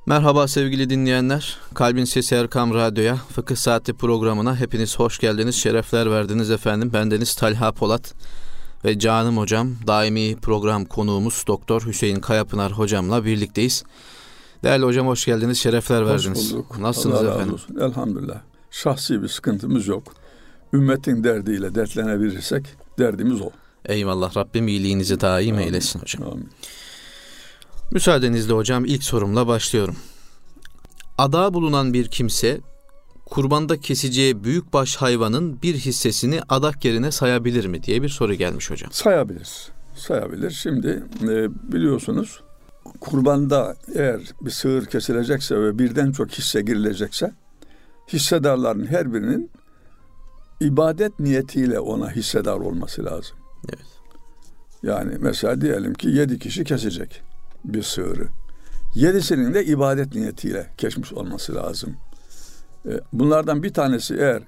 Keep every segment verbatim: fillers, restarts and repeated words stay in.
Merhaba sevgili dinleyenler. Kalbin Sesi Erkam Radyo'ya, Fıkıh Saati programına hepiniz hoş geldiniz, şerefler verdiniz efendim. Bendeniz Talha Polat ve canım hocam, daimi program konuğumuz Doktor Hüseyin Kayapınar hocamla birlikteyiz. Değerli hocam hoş geldiniz, şerefler hoş verdiniz. Bulduk. Nasılsınız Allah efendim? Razı olsun. Elhamdülillah. Şahsi bir sıkıntımız yok. Ümmetin derdiyle dertlenebilirsek derdimiz o. Eyvallah, Rabbim iyiliğinizi daim Amin. eylesin hocam. Amin. Müsaadenizle hocam ilk sorumla başlıyorum. Adağı bulunan bir kimse kurbanda keseceği büyükbaş hayvanın bir hissesini adak yerine sayabilir mi diye bir soru gelmiş hocam. Sayabilir. Sayabilir. Şimdi e, biliyorsunuz kurbanda eğer bir sığır kesilecekse ve birden çok hisse girilecekse hissedarların her birinin ibadet niyetiyle ona hissedar olması lazım. Evet. Yani mesela diyelim ki yedi kişi kesecek bir sığırı. Yedisinin de ibadet niyetiyle kesmiş olması lazım. Bunlardan bir tanesi eğer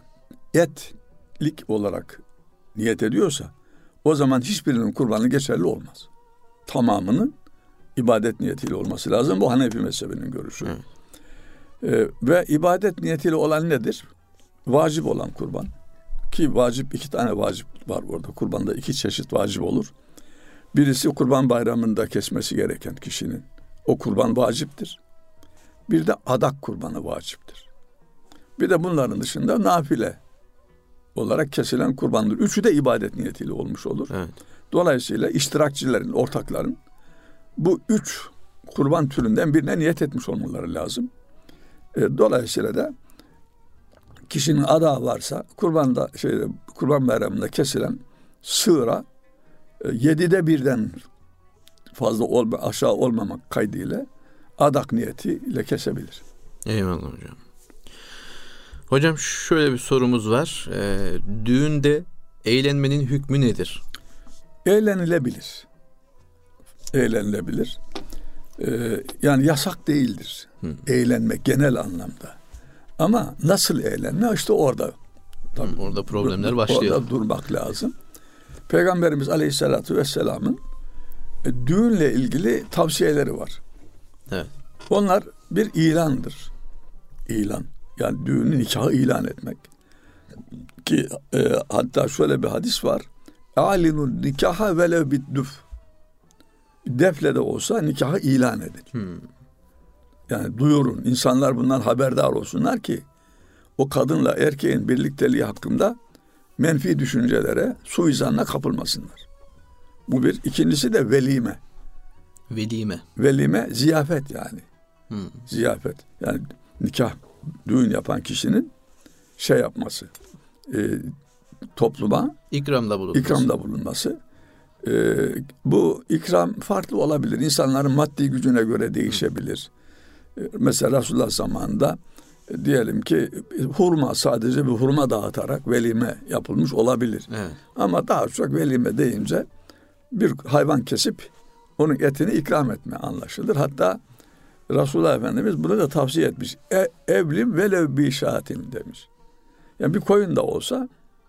etlik olarak niyet ediyorsa o zaman hiçbirinin kurbanı geçerli olmaz. Tamamının ibadet niyetiyle olması lazım. Bu Hanefi mezhebinin görüşü. Evet. Ee, ve ibadet niyetiyle olan nedir? Vacip olan kurban. Ki vacip, iki tane vacip var orada. Kurbanda iki çeşit vacip olur. Birisi kurban bayramında kesmesi gereken kişinin. O kurban vaciptir. Bir de adak kurbanı vaciptir. Bir de bunların dışında nafile olarak kesilen kurbandır. Üçü de ibadet niyetiyle olmuş olur. Evet. Dolayısıyla iştirakçilerin, ortakların bu üç kurban türünden birine niyet etmiş olmaları lazım. E, dolayısıyla da kişinin adağı varsa kurbanda şey kurban bayramında kesilen sığıra e, yedide birden fazla olma, aşağı olmamak kaydıyla adak niyetiyle kesebilir. Eyvallah hocam. Hocam şöyle bir sorumuz var. E, düğünde eğlenmenin hükmü nedir? Eğlenilebilir. Eğlenilebilir. Ee, yani yasak değildir. Hı. Eğlenmek genel anlamda. Ama nasıl eğlenme işte orada. Tabii, orada problemler dur, başlıyor. Orada durmak lazım. Peygamberimiz Aleyhisselatü Vesselam'ın e, düğünle ilgili tavsiyeleri var. Evet. Onlar bir ilandır. İlan. Yani düğünü, nikahı ilan etmek. Ki e, hatta şöyle bir hadis var. Alinun nikaha velev biddüf. Defle de olsa nikahı ilan edin. Hmm. Yani duyurun. İnsanlar bundan haberdar olsunlar ki o kadınla erkeğin birlikteliği hakkında menfi düşüncelere, suizanla kapılmasınlar. Bu bir. İkincisi de velime. Velime. Velime ziyafet yani. Hmm. Ziyafet. Yani nikah, düğün yapan kişinin şey yapması. E, topluma ikramda bulunması. İkramda bulunması. Ee, bu ikram farklı olabilir. İnsanların maddi gücüne göre değişebilir. Ee, mesela Resulullah zamanında e, diyelim ki hurma, sadece bir hurma dağıtarak velime yapılmış olabilir. Evet. Ama daha çok velime deyince bir hayvan kesip onun etini ikram etme anlaşılır. Hatta Resulullah Efendimiz bunu da tavsiye etmiş. E, evlim velev bi şatin demiş. Yani bir koyun da olsa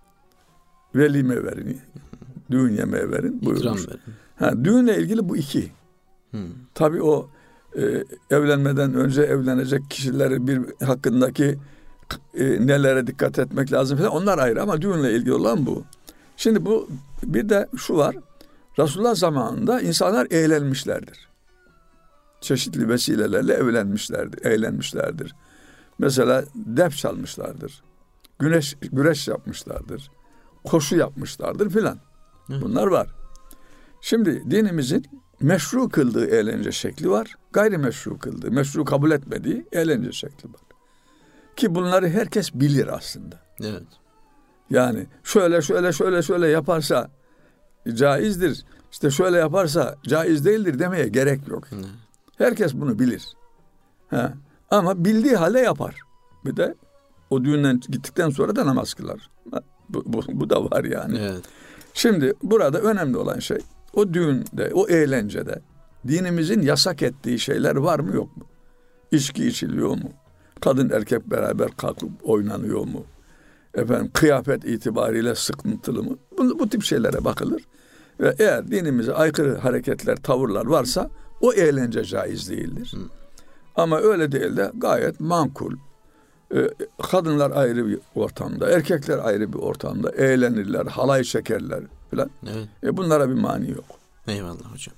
velime verin. Düğün yemeği verin buyurmuş. Ha, düğünle ilgili bu iki. Hmm. Tabii o e, evlenmeden önce evlenecek kişilerin bir hakkındaki e, nelere dikkat etmek lazım falan, onlar ayrı ama düğünle ilgili olan bu. Şimdi bu bir de şu var. Resulullah zamanında insanlar eğlenmişlerdir. Çeşitli vesilelerle evlenmişlerdir, eğlenmişlerdir. Mesela def çalmışlardır. Güneş güreş yapmışlardır. Koşu yapmışlardır filan. Bunlar var. Şimdi dinimizin meşru kıldığı eğlence şekli var. Gayrimeşru kıldığı, meşru kabul etmediği eğlence şekli var. Ki bunları herkes bilir aslında. Evet. Yani şöyle şöyle şöyle şöyle yaparsa caizdir. İşte şöyle yaparsa caiz değildir demeye gerek yok. Hı. Herkes bunu bilir. Ha. Ama bildiği halde yapar. Bir de o düğünden gittikten sonra da namaz kılar. Bu, bu, bu da var yani. Evet. Şimdi burada önemli olan şey o düğünde, o eğlencede dinimizin yasak ettiği şeyler var mı yok mu? İçki içiliyor mu? Kadın erkek beraber kalkıp oynanıyor mu? Efendim kıyafet itibariyle sıkıntılı mı? Bu, bu tip şeylere bakılır. Ve eğer dinimize aykırı hareketler, tavırlar varsa o eğlence caiz değildir. Hı. Ama öyle değil de gayet makul. Ee, kadınlar ayrı bir ortamda, erkekler ayrı bir ortamda eğlenirler, halay çekerler falan. Evet. E bunlara bir mani yok. Eyvallah hocam.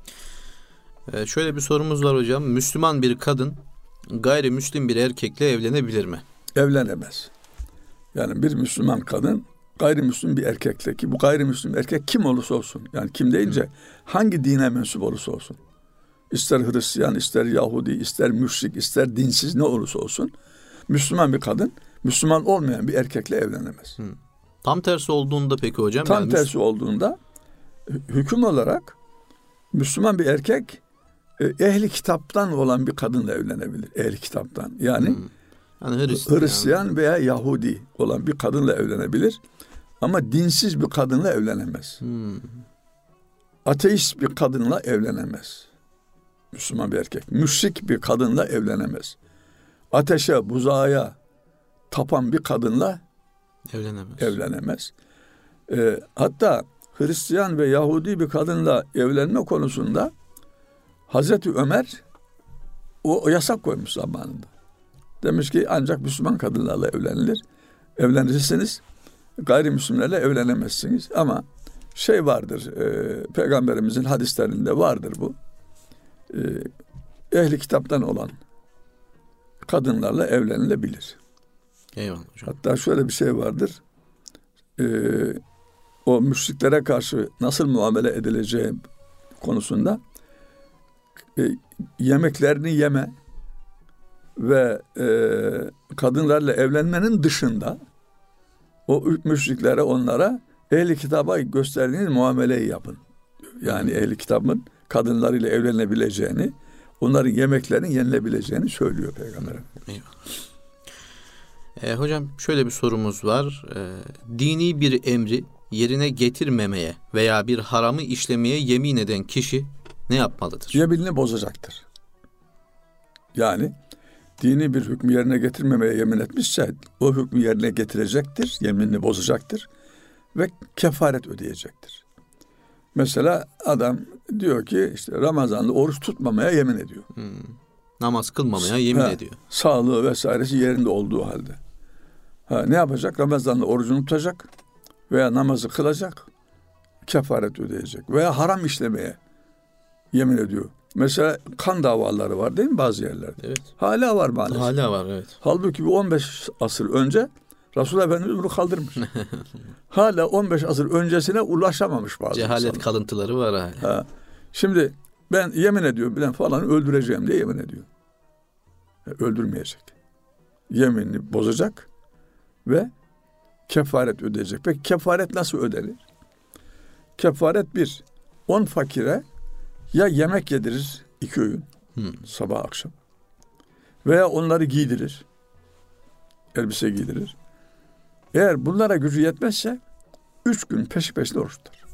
Ee, şöyle bir sorumuz var hocam. Müslüman bir kadın gayrimüslim bir erkekle evlenebilir mi? Evlenemez. Yani bir Müslüman kadın gayrimüslim bir erkekle, ki bu gayrimüslim erkek kim olursa olsun, yani kim deyince Hı. hangi dine mensup olursa olsun, ister Hristiyan, ister Yahudi, ister müşrik, ister dinsiz, ne olursa olsun, Müslüman bir kadın Müslüman olmayan bir erkekle evlenemez. Hı. Tam tersi olduğunda peki hocam? Tam yani tersi Müslüman... olduğunda hüküm olarak Müslüman bir erkek ehli kitaptan olan bir kadınla evlenebilir. Ehli kitaptan. Yani, hmm. yani Hristiyan, Hristiyan veya Yahudi olan bir kadınla evlenebilir. Ama dinsiz bir kadınla evlenemez. Hmm. Ateist bir kadınla evlenemez. Müslüman bir erkek. Müşrik bir kadınla evlenemez. Ateşe, buzağa tapan bir kadınla evlenemez. evlenemez. Ee, hatta Hristiyan ve Yahudi bir kadınla evlenme konusunda Hazreti Ömer o, o yasak koymuş zamanında. Demiş ki ancak Müslüman kadınlarla evlenilir. Evlenirseniz gayrimüslimlerle evlenemezsiniz. Ama şey vardır, e, Peygamberimizin hadislerinde vardır bu. E, ehli kitaptan olan kadınlarla evlenilebilir. Eyvallah hocam. Hatta şöyle bir şey vardır. E, o müşriklere karşı nasıl muamele edileceği konusunda e, yemeklerini yeme ve e, kadınlarla evlenmenin dışında o müşriklere, onlara ehli kitaba gösterdiğiniz muameleyi yapın. Yani ehli kitabın kadınlarıyla evlenebileceğini, onların yemeklerinin yenilebileceğini söylüyor Peygamber. Eyvallah. E, hocam şöyle bir sorumuz var. E, dini bir emri yerine getirmemeye veya bir haramı işlemeye yemin eden kişi ne yapmalıdır? Yeminini bozacaktır. Yani dini bir hükmü yerine getirmemeye yemin etmişse o hükmü yerine getirecektir, yeminini bozacaktır ve kefaret ödeyecektir. Mesela adam diyor ki işte Ramazan'da oruç tutmamaya yemin ediyor. Hmm. Namaz kılmamaya yemin ha, ediyor. Sağlığı vesairesi yerinde olduğu halde. Ha, ne yapacak? Ramazan'da orucunu tutacak veya namazı kılacak, kefaret ödeyecek veya haram işlemeye yemin ediyor. Mesela kan davaları var değil mi bazı yerlerde? Evet. Hala var maalesef. Hala var, evet. Halbuki on beş asır önce Resulullah Efendimiz bunu kaldırmış. Hala on beş asır öncesine ulaşamamış bazı cehalet insanlar. Kalıntıları var hala. Ha. Şimdi ben yemin ediyorum bilen falan öldüreceğim diye yemin ediyor. Öldürmeyecek. Yeminini bozacak ve kefaret ödeyecek. Peki kefaret nasıl ödenir? Kefaret bir, on fakire ya yemek yedirir iki öğün, hmm. sabah akşam, veya onları giydirir, elbise giydirir. Eğer bunlara gücü yetmezse üç gün peşi peşine oruç tutar.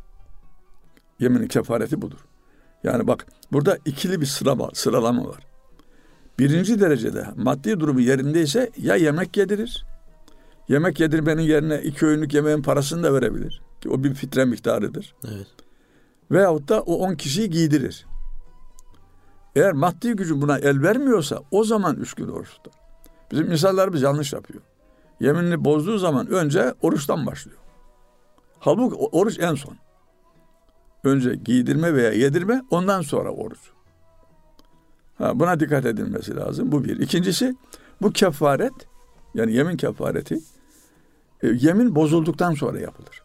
Yeminin kefareti budur. Yani bak burada ikili bir sıralama, sıralama var. Birinci derecede maddi durumu yerindeyse ya yemek yedirir, yemek yedirmenin yerine iki öğünlük yemeğin parasını da verebilir. Ki o bir fitre miktarıdır. Evet. Veyahut da o on kişiyi giydirir. Eğer maddi gücü buna el vermiyorsa o zaman üç gün oruç tutar. Bizim insanlarımız yanlış yapıyor. Yeminini bozduğu zaman önce oruçtan başlıyor. Halbuki oruç en son. Önce giydirme veya yedirme, ondan sonra oruç. Ha, buna dikkat edilmesi lazım. Bu bir. İkincisi, bu kefaret, yani yemin kefareti, e, yemin bozulduktan sonra yapılır.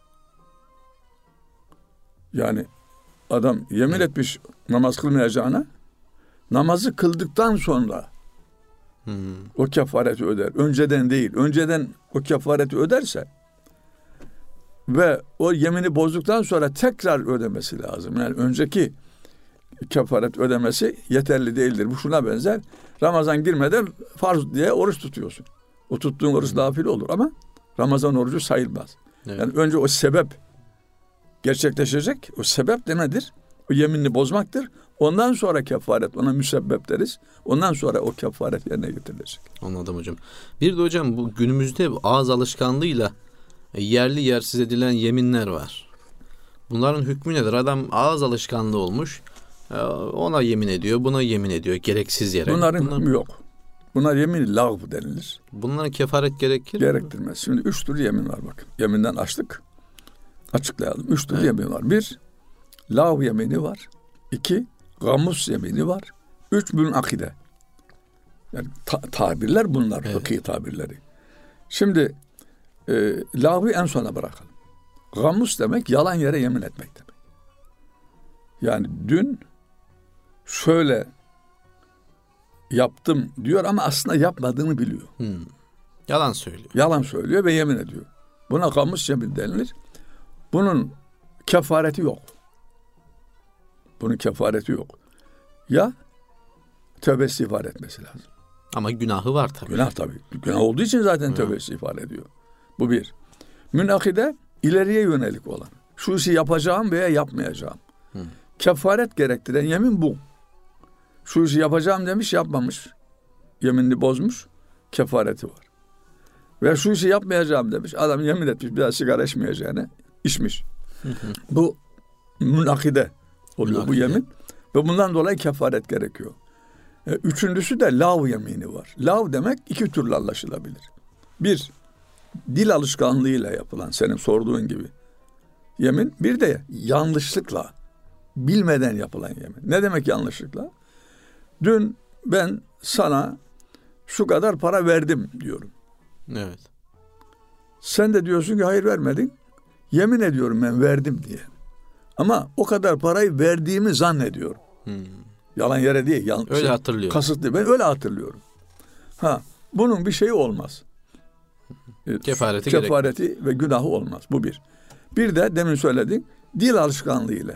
Yani adam yemin evet. etmiş namaz kılmayacağına, namazı kıldıktan sonra hmm. o kefareti öder. Önceden değil. Önceden o kefareti öderse ve o yemini bozduktan sonra tekrar ödemesi lazım. Yani önceki kefaret ödemesi yeterli değildir. Bu şuna benzer. Ramazan girmeden farz diye oruç tutuyorsun. O tuttuğun oruç nafile olur ama Ramazan orucu sayılmaz. Evet. Yani önce o sebep gerçekleşecek. O sebep de nedir? O yeminini bozmaktır. Ondan sonra kefaret, ona müsebbep deriz. Ondan sonra o kefaret yerine getirilecek. Anladım hocam. Bir de hocam bu günümüzde ağız alışkanlığıyla yerli yersiz edilen yeminler var. Bunların hükmü nedir? Adam ağız alışkanlığı olmuş. Ona yemin ediyor, buna yemin ediyor gereksiz yere. Bunların Bunlar, yok. Bunlar yemin lağv denilir. Bunların kefaret gerekir Gerektirmez. Şimdi üç tür yemin var bakın. Yeminden açtık. Açıklayalım. Üç tür evet. yemin var. Bir, lağv yemini var. İki, gamus yemini var. Üç, münakide. Yani ta- tabirler bunlar. Evet. Fıkhi tabirleri. Şimdi e, lağvı en sona bırakalım. Gamus demek yalan yere yemin etmek demek. Yani dün şöyle yaptım diyor ama aslında yapmadığını biliyor. Hmm. Yalan söylüyor. Yalan söylüyor ve yemin ediyor. Buna gamus yemin denilir. Bunun kefareti yok. Bunun kefareti yok. Ya tövbe istiğfar etmesi lazım. Ama günahı var tabii. Günah tabii. Günah olduğu için zaten tövbe istiğfar ediyor. Bu bir. Münakide ileriye yönelik olan. Şu işi yapacağım veya yapmayacağım. Hı. Kefaret gerektiren yemin bu. Şu işi yapacağım demiş, yapmamış. Yeminini bozmuş. Kefareti var. Ve şu işi yapmayacağım demiş. Adam yemin etmiş bir daha sigara içmeyeceğine içmiş. Hı hı. Bu münakide oluyor münakide. Bu yemin. Ve bundan dolayı kefaret gerekiyor. E, üçüncüsü de lav yemini var. Lav demek iki türlü anlaşılabilir. Bir, dil alışkanlığıyla yapılan senin sorduğun gibi yemin. Bir de yanlışlıkla, bilmeden yapılan yemin. Ne demek yanlışlıkla? Dün ben sana şu kadar para verdim diyorum. Evet. Sen de diyorsun ki hayır vermedin. Yemin ediyorum ben verdim diye. Ama o kadar parayı verdiğimi zannediyorum. Hmm. Yalan yere değil. Yan, öyle şey, hatırlıyorum. Kasıtlı. Ben öyle hatırlıyorum. Ha, bunun bir şeyi olmaz. Kefareti, Kefareti ve günahı olmaz. Bu bir. Bir de demin söyledik. Dil alışkanlığıyla.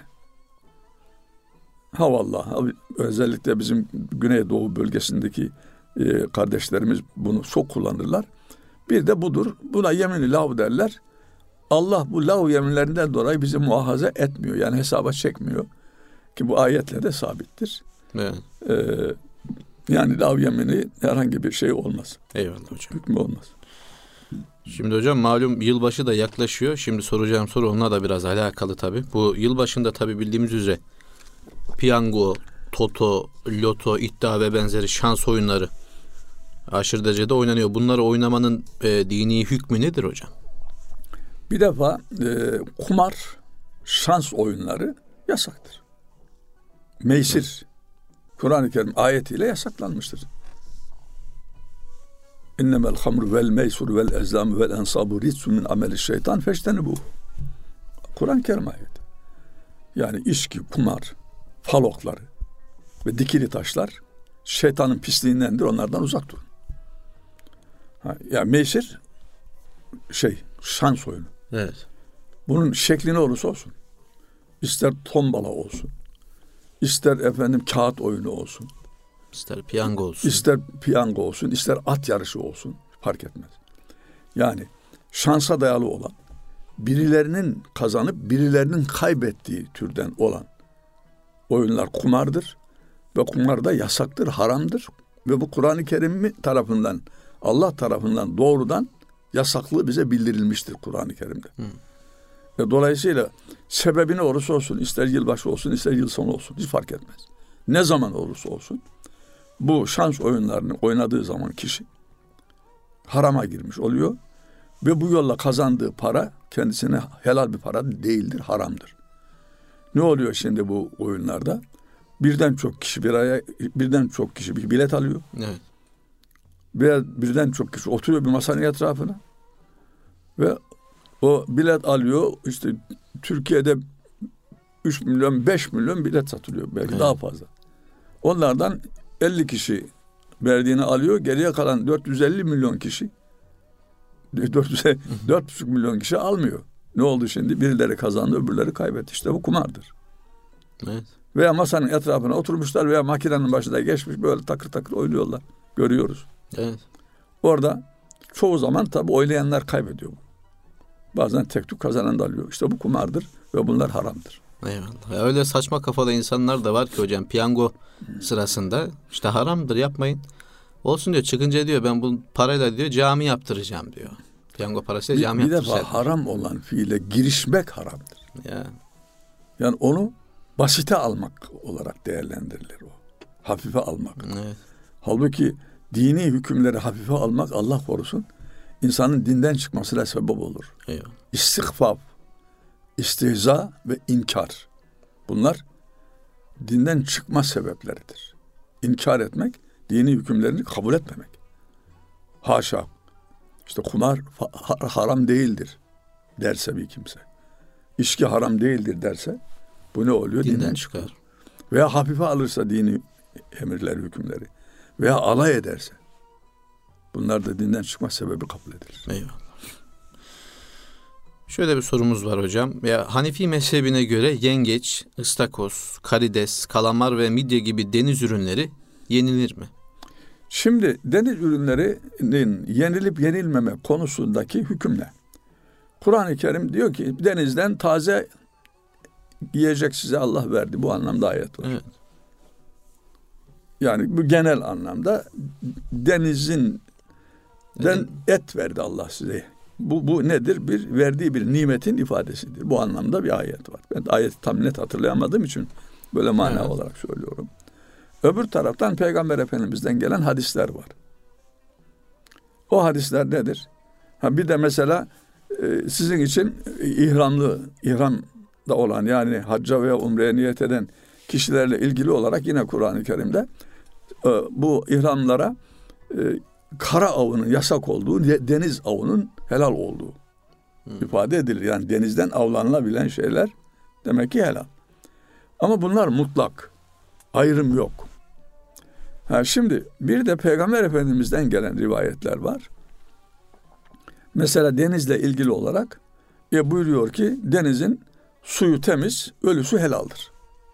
Ha vallahi özellikle bizim Güneydoğu bölgesindeki e, kardeşlerimiz bunu çok kullanırlar. Bir de budur. Buna yemin-i lav derler. Allah bu lav yeminlerinden dolayı bizi muhafaza etmiyor. Yani hesaba çekmiyor. Ki bu ayetle de sabittir. Evet. Ee, yani lav yemini herhangi bir şey olmaz. Eyvallah hocam. Hükmü olmaz. Şimdi hocam malum yılbaşı da yaklaşıyor. Şimdi soracağım soru onunla da biraz alakalı tabii. Bu yılbaşında tabii bildiğimiz üzere piyango, toto, loto, iddia ve benzeri şans oyunları aşırı derecede oynanıyor. Bunları oynamanın e, dini hükmü nedir hocam? Bir defa e, kumar, şans oyunları yasaktır. Meysir, Kur'an-ı Kerim ayetiyle yasaklanmıştır. İnnemel hamru vel meysur vel ezlam vel ensabu ritsun min ameli şeytan feştenibuh. Kur'an-ı Kerim ayeti. Yani içki, kumar, falokları ve dikili taşlar şeytanın pisliğindendir. Onlardan uzak durun. Ha, yani meysir şey, şans oyunu. Evet. Bunun şekli ne olursa olsun. İster tombala olsun. İster efendim kağıt oyunu olsun. İster piyango olsun. İster piyango olsun, ister at yarışı olsun. Fark etmez. Yani şansa dayalı olan, birilerinin kazanıp birilerinin kaybettiği türden olan oyunlar kumardır. Ve kumar da yasaktır, haramdır. Ve bu Kur'an-ı Kerim tarafından, Allah tarafından doğrudan yasaklığı bize bildirilmiştir Kur'an-ı Kerim'de. Hı. Ve dolayısıyla sebebi ne olursa olsun, ister yılbaşı olsun, ister yıl sonu olsun, hiç fark etmez. Ne zaman olursa olsun, bu şans oyunlarını oynadığı zaman kişi harama girmiş oluyor ve bu yolla kazandığı para kendisine helal bir para değildir, haramdır. Ne oluyor şimdi bu oyunlarda? Birden çok kişi bir araya, birden çok kişi bir bilet alıyor. Evet. Bir, birden çok kişi oturuyor bir masanın etrafına ve o bilet alıyor. İşte Türkiye'de üç milyon, beş milyon bilet satılıyor. Belki evet. Daha fazla. Onlardan elli kişi verdiğini alıyor. Geriye kalan dört yüz elli milyon kişi dört buçuk milyon kişi almıyor. Ne oldu şimdi? Birileri kazandı, öbürleri kaybetti. İşte bu kumardır. Evet. Veya masanın etrafına oturmuşlar veya makinenin başına geçmiş böyle takır takır oynuyorlar. Görüyoruz. Evet. Orada çoğu zaman tabii oynayanlar kaybediyor. Bazen tek tük kazanan da alıyor. İşte bu kumardır ve bunlar haramdır. Eyvallah. Öyle saçma kafalı insanlar da var ki hocam piyango sırasında işte haramdır yapmayın. Olsun diyor çıkınca diyor ben bu parayla diyor cami yaptıracağım diyor. Piyango parasıyla cami bir, bir yaptıracağım. Bir defa haram olan fiile girişmek haramdır. Ya. Yani onu basite almak olarak değerlendirilir o. Hafife almak. Evet. Halbuki dini hükümleri hafife almak, Allah korusun, insanın dinden çıkmasına sebep olur. Eyvallah. İstikfaf, istihza ve inkar. Bunlar dinden çıkma sebepleridir. İnkar etmek, dini hükümlerini kabul etmemek. Haşa. İşte kumar ha- haram değildir derse bir kimse. İçki haram değildir derse bu ne oluyor? Dinden, dinden çıkar. çıkar. Veya hafife alırsa dini emirleri, hükümleri veya alay ederse bunlar da dinden çıkma sebebi kabul edilir. Eyvallah. Şöyle bir sorumuz var hocam. Ya Hanefi mezhebine göre yengeç, ıstakoz, karides, kalamar ve midye gibi deniz ürünleri yenilir mi? Şimdi deniz ürünlerinin yenilip yenilmeme konusundaki hüküm ne? Kur'an-ı Kerim diyor ki denizden taze yiyecek size Allah verdi. Bu anlamda ayet var. Evet. Yani bu genel anlamda denizin den et verdi Allah size. Bu, bu nedir? Bir verdiği bir nimetin ifadesidir. Bu anlamda bir ayet var. Ben ayeti tam net hatırlayamadığım için böyle mana evet. olarak söylüyorum. Öbür taraftan Peygamber Efendimiz'den gelen hadisler var. O hadisler nedir? Ha bir de mesela e, sizin için ihramlı, ihramda olan yani hacca veya umreye niyet eden kişilerle ilgili olarak yine Kur'an-ı Kerim'de e, bu ihramlara e, kara avının yasak olduğu, deniz avının helal olduğu hmm. ifade edilir. Yani denizden avlanılabilen şeyler demek ki helal. Ama bunlar mutlak. Ayrım yok. Ha şimdi bir de Peygamber Efendimiz'den gelen rivayetler var. Mesela denizle ilgili olarak e, buyuruyor ki denizin suyu temiz, ölüsü helaldir.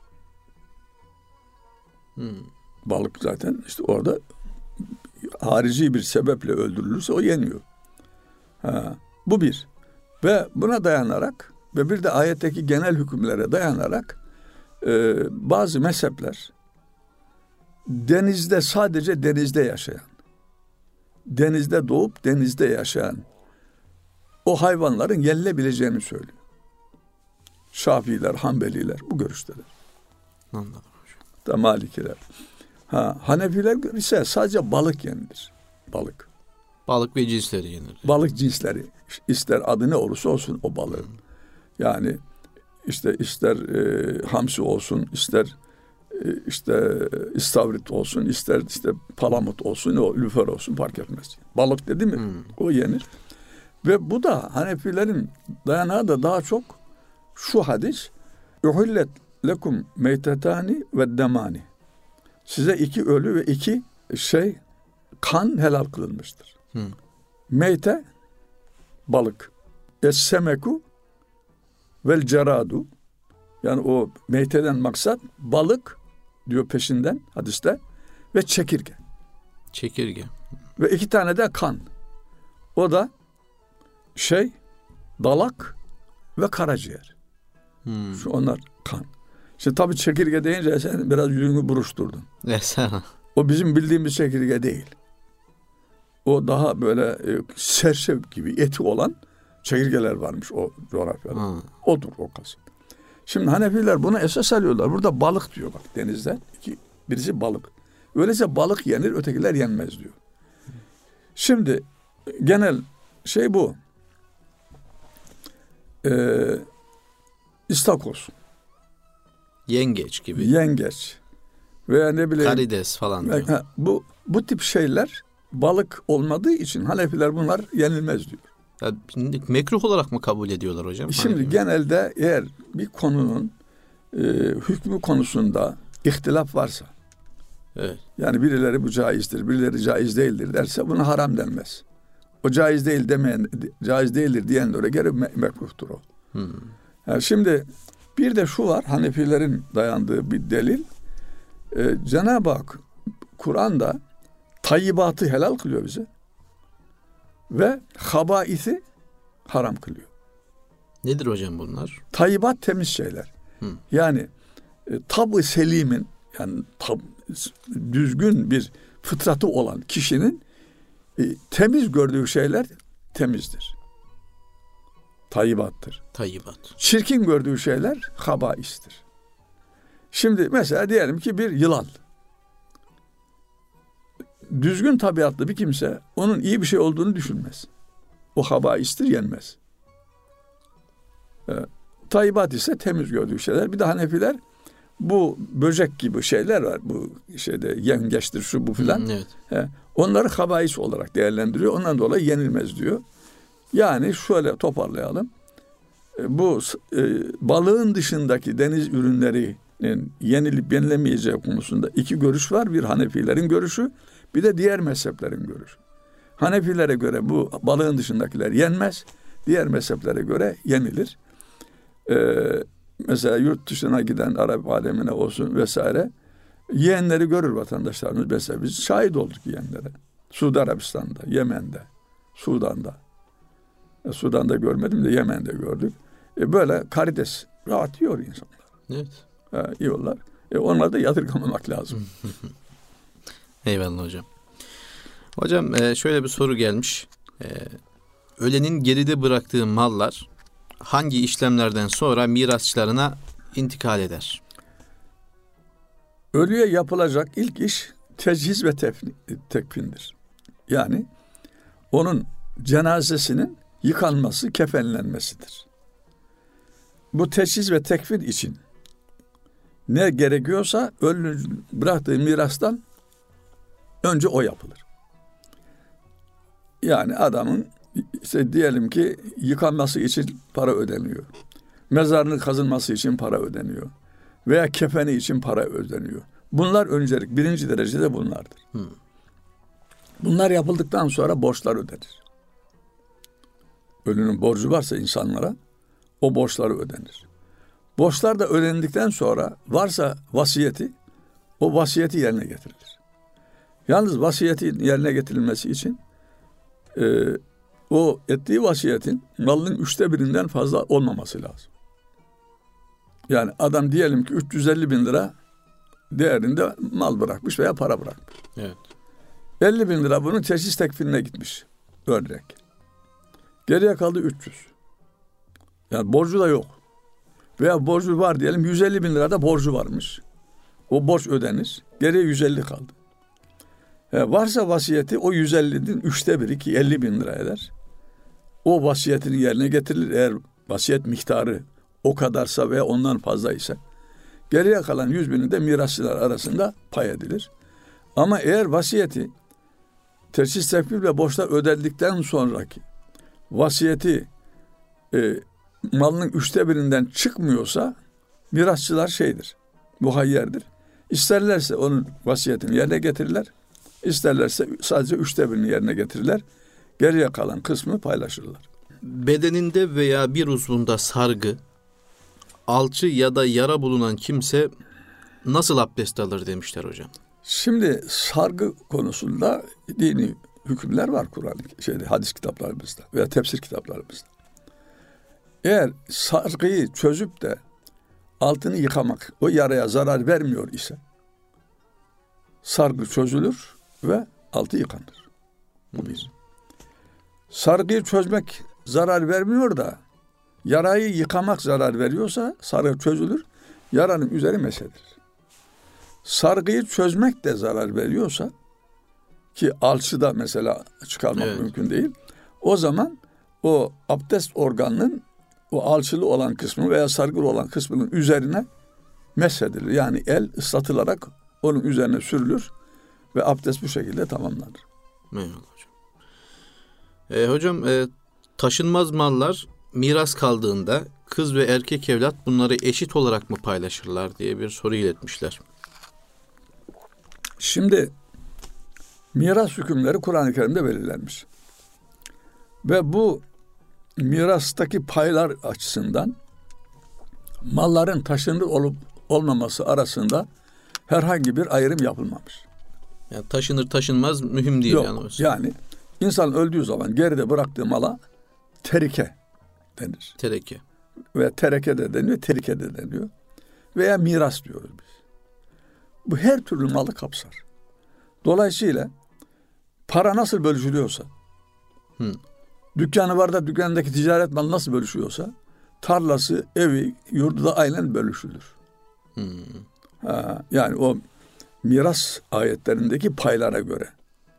Hmm. Balık zaten işte orada harici bir sebeple öldürülürse o yeniyor. Ha, bu bir. Ve buna dayanarak ve bir de ayetteki genel hükümlere dayanarak e, bazı mezhepler denizde sadece denizde yaşayan, denizde doğup denizde yaşayan o hayvanların yenilebileceğini söylüyor. Şafiiler, Hanbeliler bu görüşteler. Anladım hocam. Da Malikiler. Ha, Hanefiler ise sadece balık yenilir. Balık. Balık ve cinsleri yenir. Balık cinsleri. İster adı ne olursa olsun o balığın. Hmm. Yani işte ister e, hamsi olsun, ister e, işte istavrit olsun, ister işte palamut olsun, o lüfer olsun fark etmez. Balık dedi mi hmm. o yenir. Ve bu da Hanefilerin dayanağı da daha çok şu hadis: "Uhillet lekum meytetani ve demani." Size iki ölü ve iki şey kan helal kılınmıştır. Hmm. Meyte balık, es-semeku vel ceradu, yani o meyteden maksat balık diyor peşinden hadiste ve çekirge. Çekirge. Ve iki tane de kan. O da şey dalak ve karaciğer. Hmm. Şu onlar kan. İşte tabii çekirge deyince sen biraz yüzünü buruşturdun. O bizim bildiğimiz çekirge değil. O daha böyle e, serçe gibi eti olan çekirgeler varmış o coğrafyada. Hmm. Odur o kasıt. Şimdi Hanefiler buna esas alıyorlar. Burada balık diyor bak denizde. İki, birisi balık. Öyleyse balık yenir, ötekiler yenmez diyor. Şimdi genel şey bu. Ee, İstakoz. Yengeç gibi. Yengeç. Veya ne bileyim. Karides falan. Ve, ha, bu bu tip şeyler balık olmadığı için Hanefiler bunlar yenilmez diyor. Ya, mekruh olarak mı kabul ediyorlar hocam? Şimdi Hanefi genelde eğer bir konunun e, hükmü konusunda ihtilaf varsa, evet. Yani birileri bu caizdir, birileri caiz değildir derse buna haram denmez. O caiz değil demeyen, caiz değildir diyenlere göre me- mekruhtur o. Hmm. Yani şimdi bir de şu var, Hanefilerin dayandığı bir delil. Ee, Cenab-ı Hak Kur'an'da tayyibatı helal kılıyor bize ve habaisi haram kılıyor. Nedir hocam bunlar? Tayyibat temiz şeyler. Hmm. Yani e, tab-ı selimin, yani tab, düzgün bir fıtratı olan kişinin e, temiz gördüğü şeyler temizdir. Tayyibattır. Tayyibat. Çirkin gördüğü şeyler habaistir. Şimdi mesela diyelim ki bir yılan. Düzgün tabiatlı bir kimse onun iyi bir şey olduğunu düşünmez. O habaistir, yenmez. E, tayyibat ise temiz gördüğü şeyler. Bir de Hanefiler bu böcek gibi şeyler var. Bu şeyde yengeçtir, şu bu filan. Evet. E, onları habais olarak değerlendiriyor. Ondan dolayı yenilmez diyor. Yani şöyle toparlayalım. E, bu e, balığın dışındaki deniz ürünlerinin yenilip yenilemeyeceği konusunda iki görüş var. Bir Hanefilerin görüşü, bir de diğer mezheplerin görüşü. Hanefilere göre bu balığın dışındakiler yenmez. Diğer mezheplere göre yenilir. Ee, mesela yurt dışına giden Arap alemine olsun vesaire yiyenleri görür vatandaşlarımız. Mesela biz şahit olduk yiyenlere. Suudi Arabistan'da, Yemen'de, Sudan'da. E, Sudan'da görmedim de Yemen'de gördük. E, böyle karides rahat yiyor insanlar. Evet. E, yiyorlar. E, onları da yadırgamamak lazım. Eyvallah hocam. Hocam şöyle bir soru gelmiş. Ölenin geride bıraktığı mallar hangi işlemlerden sonra mirasçılarına intikal eder? Ölüye yapılacak ilk iş tecihiz ve tefni, tekfindir. Yani onun cenazesinin yıkanması, kefenlenmesidir. Bu tecihiz ve tekfin için ne gerekiyorsa ölünün bıraktığı mirastan önce o yapılır. Yani adamın işte diyelim ki yıkanması için para ödeniyor. Mezarının kazılması için para ödeniyor. Veya kefeni için para ödeniyor. Bunlar öncelik, birinci derecede bunlardır. Hmm. Bunlar yapıldıktan sonra borçlar ödenir. Ölünün borcu varsa insanlara o borçları ödenir. Borçlar da ödendikten sonra varsa vasiyeti, o vasiyeti yerine getirilir. Yalnız vasiyetin yerine getirilmesi için e, o ettiği vasiyetin malının üçte birinden fazla olmaması lazım. Yani adam diyelim ki üç yüz elli bin lira değerinde mal bırakmış veya para bırakmış. Evet. elli bin lira bunun teşhis tekfinine gitmiş. Örnek. Geriye kaldı üç yüz. Yani borcu da yok. Veya borcu var diyelim yüz elli bin lira da borcu varmış. O borç ödenir. Geriye yüz elli kaldı. E, varsa vasiyeti o yüz ellinin üçte biri ki elli bin lira eder. O vasiyetini yerine getirilir. Eğer vasiyet miktarı o kadarsa veya ondan fazla ise geriye kalan yüz bini de mirasçılar arasında pay edilir. Ama eğer vasiyeti teşhis tekfir ve borçlar ödendikten sonraki vasiyeti e, malının üçte birinden çıkmıyorsa mirasçılar şeydir, muhayyerdir. İsterlerse onun vasiyetini yerine getirirler, isterlerse sadece üçte birini yerine getirirler. Geriye kalan kısmı paylaşırlar. Bedeninde veya bir uzvunda sargı, alçı ya da yara bulunan kimse nasıl abdest alır demişler hocam. Şimdi sargı konusunda dini hükümler var Kur'an şeyde hadis kitaplarımızda veya tefsir kitaplarımızda. Eğer sargıyı çözüp de altını yıkamak o yaraya zarar vermiyor ise sargı çözülür ve altı yıkanır. Bu bir. Sargıyı çözmek zarar vermiyor da yarayı yıkamak zarar veriyorsa sargı çözülür, yaranın üzeri mesedilir. Sargıyı çözmek de zarar veriyorsa ki alçıda mesela çıkarmak evet. mümkün değil. O zaman o abdest organının o alçılı olan kısmı veya sargılı olan kısmının üzerine meshedilir. Yani el ıslatılarak onun üzerine sürülür ve abdest bu şekilde tamamlanır. Eyvallah hocam. E, hocam e, taşınmaz mallar miras kaldığında kız ve erkek evlat bunları eşit olarak mı paylaşırlar diye bir soru iletmişler. Şimdi miras hükümleri Kur'an-ı Kerim'de belirlenmiş. Ve bu mirastaki paylar açısından malların taşınır olup olmaması arasında herhangi bir ayrım yapılmamış. Yani taşınır taşınmaz mühim değil. Yok, yani. Yani insan öldüğü zaman geride bıraktığı mala terike denir. Tereke. Ve tereke de deniyor, terike de deniyor. Veya miras diyoruz biz. Bu her türlü malı kapsar. Dolayısıyla para nasıl bölüşülüyorsa, Hı. dükkanı var da dükkandaki ticaret malı nasıl bölüşüyorsa, tarlası, evi, yurdu da aynen bölüşülür. Hı. Ha, yani o miras ayetlerindeki paylara göre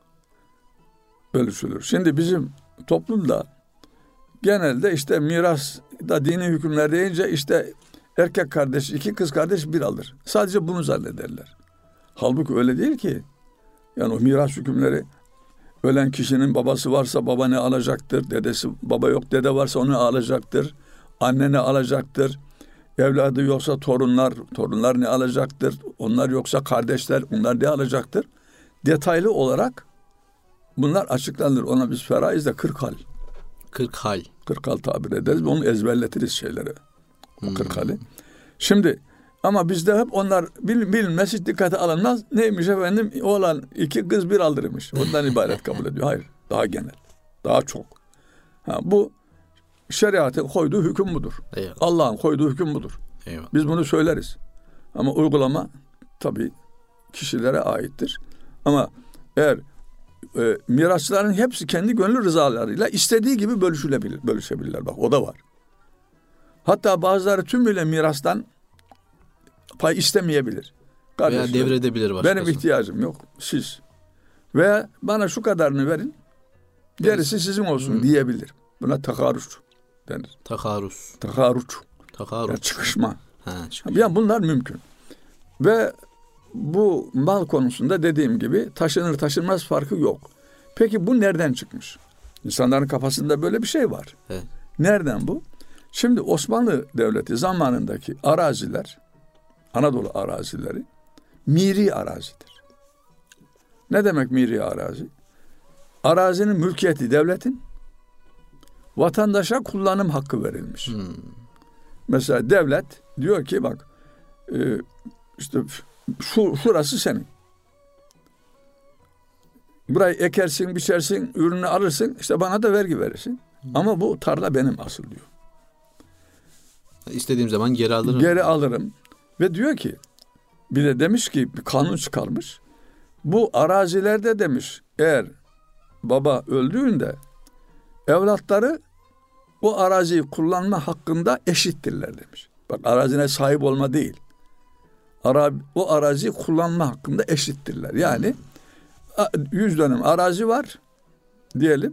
bölüşülür. Şimdi bizim toplumda genelde işte mirasta dini hükümler deyince işte erkek kardeş, iki kız kardeş bir alır. Sadece bunu zannederler. Halbuki öyle değil ki. Yani o miras hükümleri, ölen kişinin babası varsa baba ne alacaktır? Dedesi, baba yok dede varsa onu alacaktır. Anne ne alacaktır? Evladı yoksa torunlar, torunlar ne alacaktır? Onlar yoksa kardeşler, onlar ne alacaktır? Detaylı olarak bunlar açıklanır. Ona biz feraizde kırk hal. Kırk hal. Kırk hal tabir ederiz. Onu ezberletiriz şeyleri. Hmm. Kırk hali. Şimdi ama bizde hep onlar bil, bilinmez, hiç dikkate alınmaz. Neymiş efendim? Oğlan iki kız bir aldırmış. Ondan ibaret kabul ediyor. Hayır. Daha genel. Daha çok. Ha, bu şeriatın koyduğu hüküm budur. Allah'ın koyduğu hüküm budur. Eyvallah. Biz bunu söyleriz. Ama uygulama tabii kişilere aittir. Ama eğer e, mirasçıların hepsi kendi gönül rızalarıyla istediği gibi bölüşülebilir, bölüşebilirler. Bak o da var. Hatta bazıları tümüyle mirastan pay istemeyebilir. Veya devredebilir başkası. Benim ihtiyacım yok. Siz. Veya bana şu kadarını verin. Gerisi sizin olsun hmm. diyebilir. Buna takarruç denir. Takarruz. Takarruç. Takarruç. Yani çıkışma. Ha, çıkışma. Yani bunlar mümkün. Ve bu mal konusunda dediğim gibi taşınır taşınmaz farkı yok. Peki bu nereden çıkmış? İnsanların kafasında böyle bir şey var. Evet. Nereden bu? Şimdi Osmanlı Devleti zamanındaki araziler, Anadolu arazileri miri arazidir. Ne demek miri arazi? Arazinin mülkiyeti devletin, vatandaşa kullanım hakkı verilmiş. Hmm. Mesela devlet diyor ki bak e, işte şu şurası senin. Burayı ekersin, biçersin, ürünü alırsın, işte bana da vergi verirsin. Hmm. Ama bu tarla benim asıl diyor. İstediğim zaman geri alırım. Geri alırım. Ve diyor ki, bir de demiş ki, bir kanun çıkarmış. Bu arazilerde demiş, eğer baba öldüğünde evlatları o araziyi kullanma hakkında eşittirler demiş. Bak arazine sahip olma değil. Ara, o araziyi kullanma hakkında eşittirler. Yani yüz dönüm arazi var diyelim.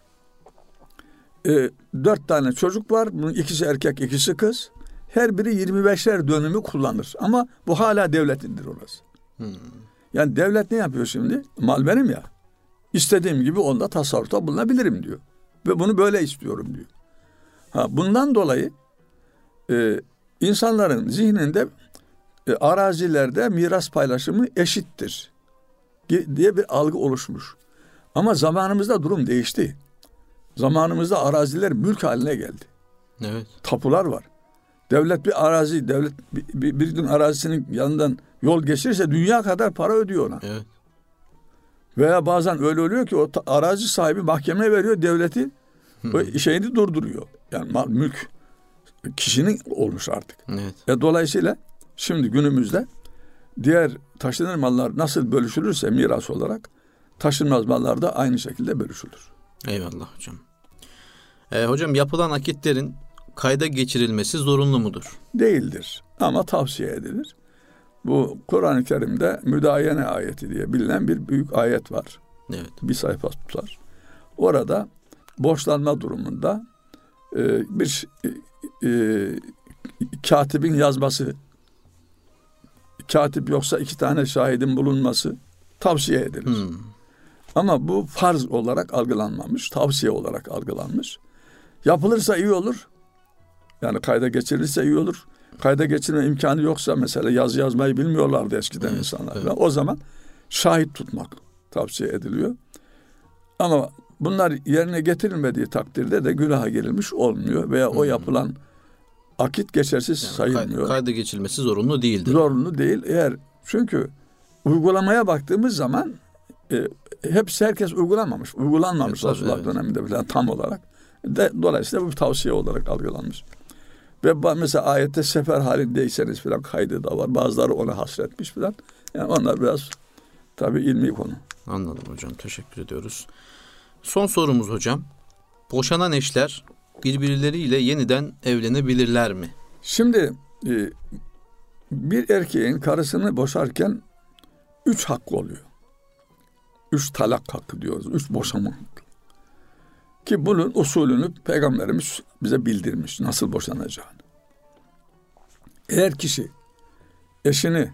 E, dört tane çocuk var. Bunun ikisi erkek, ikisi kız. Her biri yirmi beşer dönümü kullanır. Ama bu hala devletindir orası. Hmm. Yani devlet ne yapıyor şimdi? Mal benim ya. İstediğim gibi onda tasarrufta bulunabilirim diyor. Ve bunu böyle istiyorum diyor. Ha, bundan dolayı e, insanların zihninde e, arazilerde miras paylaşımı eşittir diye bir algı oluşmuş. Ama zamanımızda durum değişti. Zamanımızda araziler mülk haline geldi. Evet. Tapular var. Devlet bir arazi, devlet bir, bir, bir gün arazisinin yanından yol geçirirse dünya kadar para ödüyor ona. Evet. Veya bazen öyle oluyor ki o ta, arazi sahibi mahkemeye veriyor, devleti o şeyini durduruyor. Yani mal, mülk kişinin olmuş artık. Evet. E, dolayısıyla şimdi günümüzde diğer taşınır mallar nasıl bölüşülürse miras olarak taşınmaz mallar da aynı şekilde bölüşülür. Eyvallah hocam. Ee, hocam yapılan akitlerin kayda geçirilmesi zorunlu mudur? Değildir ama tavsiye edilir. Bu Kur'an-ı Kerim'de müdayene ayeti diye bilinen bir büyük ayet var. Evet. Bir sayfa tutar. Orada borçlanma durumunda e, bir e, e, katibin yazması, katip yoksa iki tane şahidin bulunması tavsiye edilir. Hmm. Ama bu farz olarak algılanmamış, tavsiye olarak algılanmış. Yapılırsa iyi olur. Yani kayda geçirilirse iyi olur. Kayda geçirme imkanı yoksa mesela yazı yazmayı bilmiyorlardı eskiden evet, insanlar. Evet. O zaman şahit tutmak tavsiye ediliyor. Ama bunlar yerine getirilmediği takdirde de günaha girilmiş olmuyor veya hmm. o yapılan akit geçersiz yani sayılmıyor. Kayda geçirilmesi zorunlu değildir. Zorunlu değil. Eğer çünkü uygulamaya baktığımız zaman e, hepsi herkes uygulanmamış. Uygulanmamış evet, Resulullah evet. döneminde falan tam olarak. De, dolayısıyla bu bir tavsiye olarak algılanmış. Ve mesela ayette sefer halindeyseniz falan kaydı da var. Bazıları ona hasretmiş falan. Yani onlar biraz tabii ilmi konu. Anladım hocam. Teşekkür ediyoruz. Son sorumuz hocam. Boşanan eşler birbirleriyle yeniden evlenebilirler mi? Şimdi e, bir erkeğin karısını boşarken üç hakkı oluyor. Üç talak hakkı diyoruz. Üç boşama hakkı. Ki bunun usulünü Peygamberimiz bize bildirmiş. Nasıl boşanacağını. Eğer kişi eşini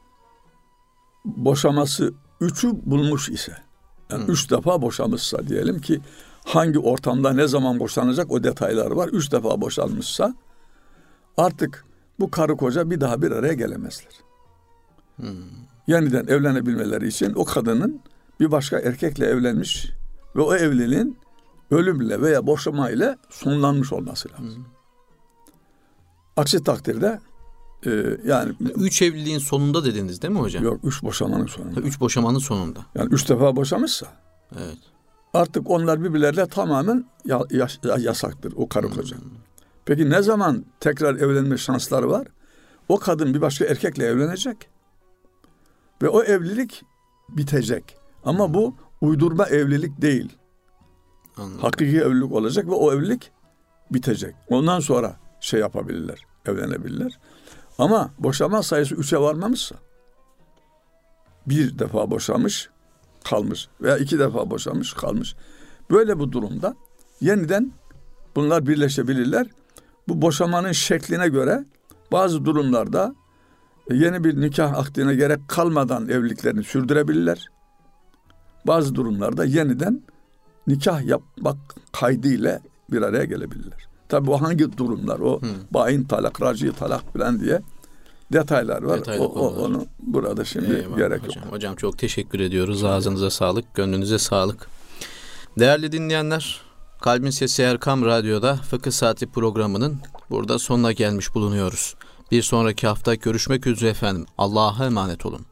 boşaması üçü bulmuş ise, yani hmm. üç defa boşamışsa diyelim ki, hangi ortamda ne zaman boşanacak o detaylar var. Üç defa boşanmışsa artık bu karı koca bir daha bir araya gelemezler. Hmm. Yeniden evlenebilmeleri için o kadının bir başka erkekle evlenmiş ve o evliliğin ölümle veya boşamayla sonlanmış olması lazım. Hmm. Aksi takdirde e, yani... Üç evliliğin sonunda dediniz değil mi hocam? Yok, üç boşamanın sonunda. Ha, üç boşamanın sonunda. Yani üç defa boşamışsa evet. artık onlar birbirleriyle tamamen ya, yaş, yasaktır o karı koca. Hmm. Peki ne zaman tekrar evlenme şansları var? O kadın bir başka erkekle evlenecek ve o evlilik bitecek. Ama hmm. bu uydurma evlilik değil. Anladım. Hakiki evlilik olacak ve o evlilik bitecek. Ondan sonra şey yapabilirler, evlenebilirler. Ama boşanma sayısı üçe varmamışsa, bir defa boşanmış kalmış veya iki defa boşanmış kalmış. Böyle bu durumda yeniden bunlar birleşebilirler. Bu boşamanın şekline göre bazı durumlarda yeni bir nikah akdine gerek kalmadan evliliklerini sürdürebilirler. Bazı durumlarda yeniden nikah yapmak kaydıyla bir araya gelebilirler. Tabii bu hangi durumlar? O hmm. bain talak, raci talak falan diye detaylar var. O, o, onu burada şimdi Eyvallah gerek hocam. yok. Hocam çok teşekkür ediyoruz. Ağzınıza sağlık, gönlünüze sağlık. Değerli dinleyenler, Kalbin Sesi Erkam Radyo'da Fıkıh Saati programının burada sonuna gelmiş bulunuyoruz. Bir sonraki hafta görüşmek üzere efendim. Allah'a emanet olun.